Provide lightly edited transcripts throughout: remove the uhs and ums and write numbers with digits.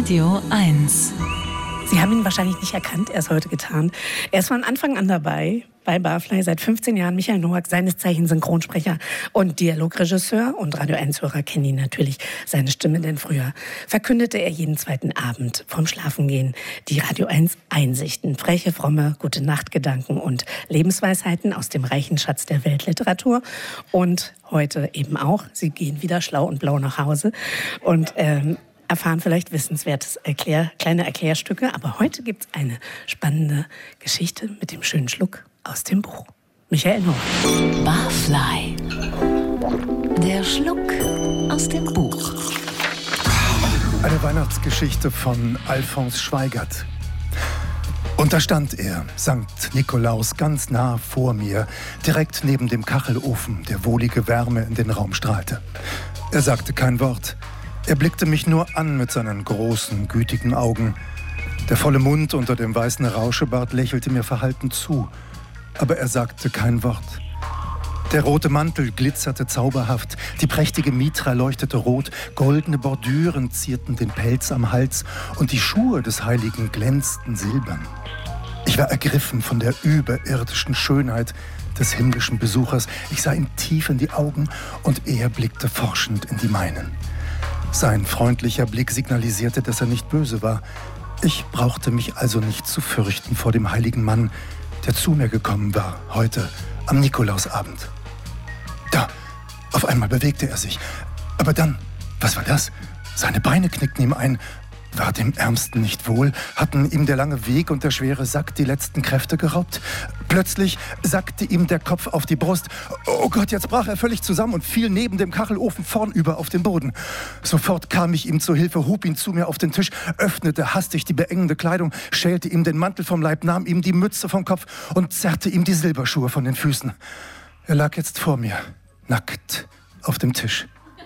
Radio 1. Sie haben ihn wahrscheinlich nicht erkannt, er ist heute getarnt. Er ist von Anfang an dabei bei Barfly, seit 15 Jahren. Michael Nowak, seines Zeichens Synchronsprecher und Dialogregisseur. Und Radio 1-Hörer kennen ihn natürlich, seine Stimme, denn früher verkündete er jeden zweiten Abend vorm Schlafengehen die Radio 1 Einsichten. Freche, fromme, Gute-Nacht-Gedanken und Lebensweisheiten aus dem reichen Schatz der Weltliteratur. Und heute eben auch, Sie gehen wieder schlau und blau nach Hause und erfahren vielleicht wissenswertes kleine Erklärstücke. Aber heute gibt es eine spannende Geschichte mit dem schönen Schluck aus dem Buch. Michael Nowak. Barfly. Der Schluck aus dem Buch. Eine Weihnachtsgeschichte von Alfons Schweigert. Und da stand er, Sankt Nikolaus, ganz nah vor mir, direkt neben dem Kachelofen, der wohlige Wärme in den Raum strahlte. Er sagte kein Wort. Er blickte mich nur an mit seinen großen, gütigen Augen. Der volle Mund unter dem weißen Rauschebart lächelte mir verhalten zu. Aber er sagte kein Wort. Der rote Mantel glitzerte zauberhaft, die prächtige Mitra leuchtete rot, goldene Bordüren zierten den Pelz am Hals und die Schuhe des Heiligen glänzten silbern. Ich war ergriffen von der überirdischen Schönheit des himmlischen Besuchers. Ich sah ihm tief in die Augen und er blickte forschend in die meinen. Sein freundlicher Blick signalisierte, dass er nicht böse war. Ich brauchte mich also nicht zu fürchten vor dem heiligen Mann, der zu mir gekommen war, heute am Nikolausabend. Da, auf einmal bewegte er sich. Aber dann, was war das? Seine Beine knickten ihm ein. War dem Ärmsten nicht wohl? Hatten ihm der lange Weg und der schwere Sack die letzten Kräfte geraubt? Plötzlich sackte ihm der Kopf auf die Brust. Oh Gott, jetzt brach er völlig zusammen und fiel neben dem Kachelofen vornüber auf den Boden. Sofort kam ich ihm zu Hilfe, hob ihn zu mir auf den Tisch, öffnete hastig die beengende Kleidung, schälte ihm den Mantel vom Leib, nahm ihm die Mütze vom Kopf und zerrte ihm die Silberschuhe von den Füßen. Er lag jetzt vor mir, nackt, auf dem Tisch.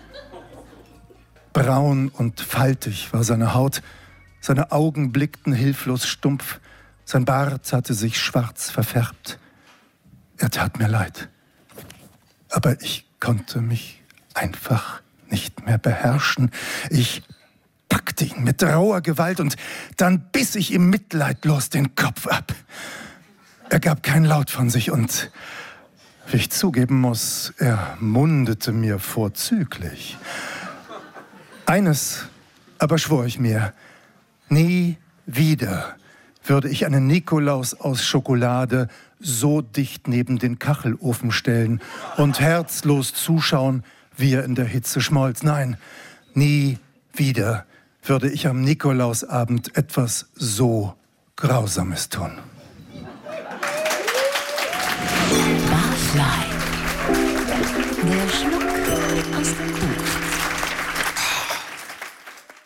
Braun und faltig war seine Haut, seine Augen blickten hilflos stumpf, sein Bart hatte sich schwarz verfärbt. Er tat mir leid. Aber ich konnte mich einfach nicht mehr beherrschen. Ich packte ihn mit rauer Gewalt und dann biss ich ihm mitleidlos den Kopf ab. Er gab kein Laut von sich und, wie ich zugeben muss, er mundete mir vorzüglich. Eines aber schwor ich mir, nie wieder würde ich einen Nikolaus aus Schokolade so dicht neben den Kachelofen stellen und herzlos zuschauen, wie er in der Hitze schmolz. Nein, nie wieder würde ich am Nikolausabend etwas so Grausames tun. Barfly. Der Schluck aus dem Buch.